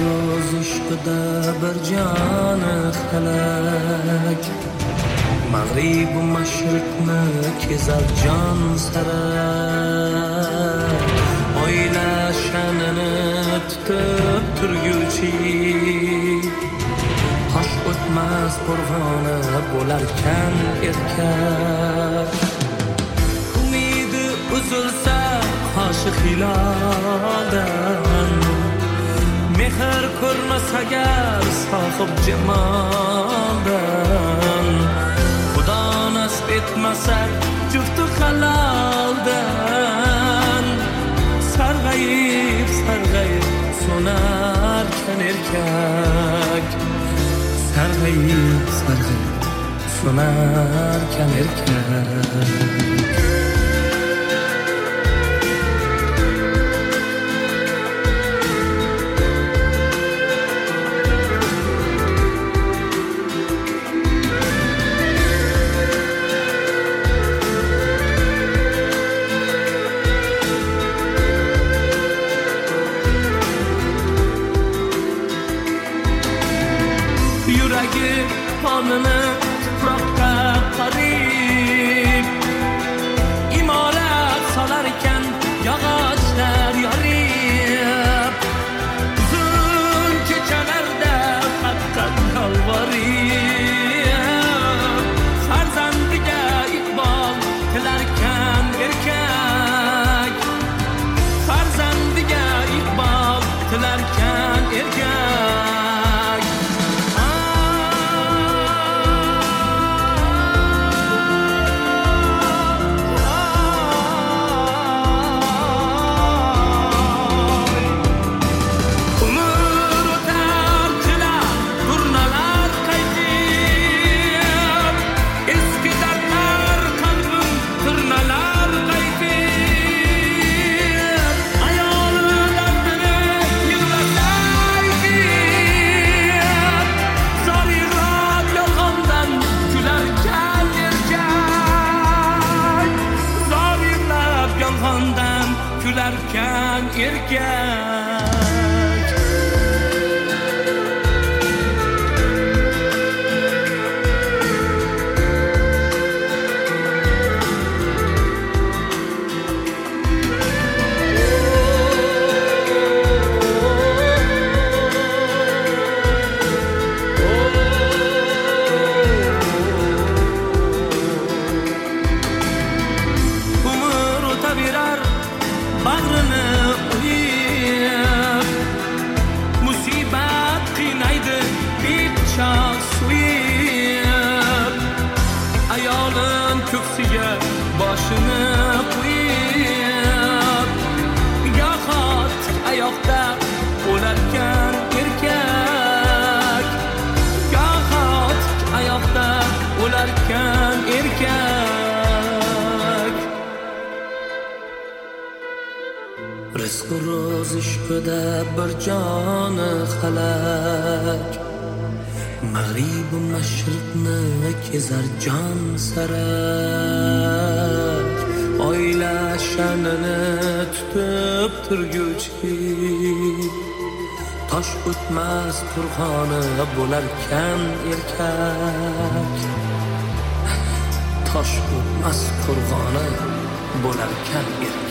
ro'z ishqida bir joni halak mag'rib u mashriqni kezar jon sara oila sha'nini tutib turguvchi tosh o'tmas qo'rg'oni bo'larkan erkak umidi uzilsa qoshi hiloldan mehr ko'rmas agar sohib jamoldan xudo nasib etmasa jufti haloldan sarg'ayib so'narkan erkak sarg'ayib so'narkan erkak yuragi qonini tuproqqa qarib imorat solar ekan yog'ochlar yorib uzun kechalarda haqqat yolvorib farzandiga iqbol tilarkan erkak farzandiga iqbol tilarkan erkak gülerken erkek umr o'taverar bag'rini uyib musibat qiynaydi pichoq suyib ayolin ko'ksiga boshini qo'yib goho tik oyoqda o'larkan erkak goho tik oyoqda o'larkan erkak rizq ro'z ishqida bir joni halak mag'rib u mashriqni kezar jon sara oila sha'nini tutib turguvchi tosh o'tmas qo'rg'oni bo'larkan erkak tosh o'tmas qo'rg'oni bo'larkan erkak